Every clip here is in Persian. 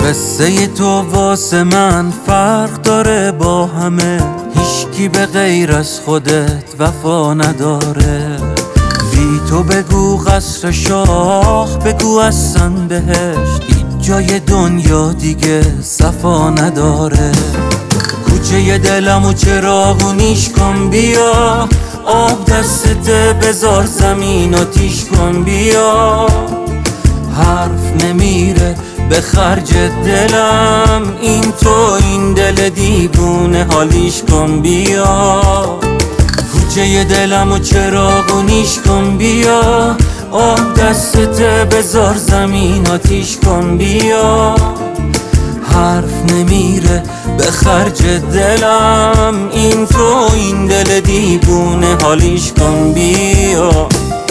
قصه تو واسه من فرق داره با همه، هیچکی به غیر از خودت وفا نداره. بی تو بگو قصر شاه، بگو اصلا بهشت، هیچ جای دنیا دیگه صفا نداره. کوچه دلمو چراغونیش کن بیا، آب دستت بذار زمین آتیش کن بیا. حرف نمیره به خرج دلم، این تو این دل دیوونه حالیش کن بیا. کوچه دلمو چراغونیش کن بیا، آب دستت بذار زمین آتیش کن بیا. حرف نمیره به خرج دلم، این تو این دل دیوونه حالیش کن بیا.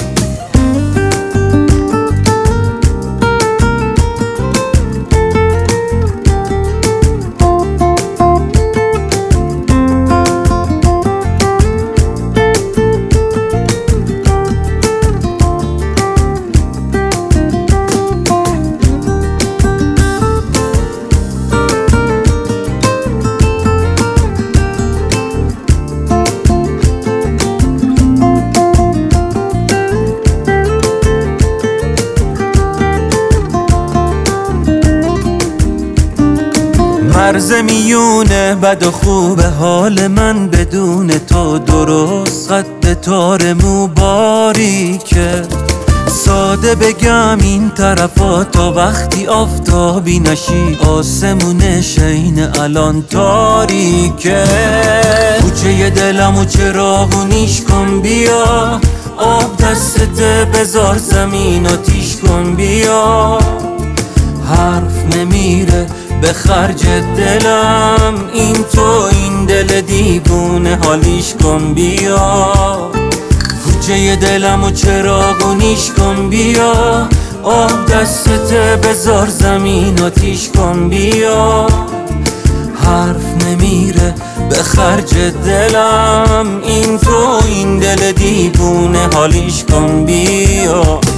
مرز میونه بد و خوب حال من بدون تو درست، قد تار مو باریکه. ساده بگم این طرفا تا وقتی آفتابی نشی، آسمون شین الان تاریکه. کوچه دلمو چراغونیش کن بیا، آب دستت بذار زمین آتیش کن بیا. حرف نمیره به خرج دلم، این تو این دل دیوونه حالیش کن بیا. کوچه دلمو چراغونیش کن بیا، آب دستت بذار زمین آتیش کن بیا. حرف نمیره به خرج دلم، این تو این دل دیوونه حالیش کن بیا.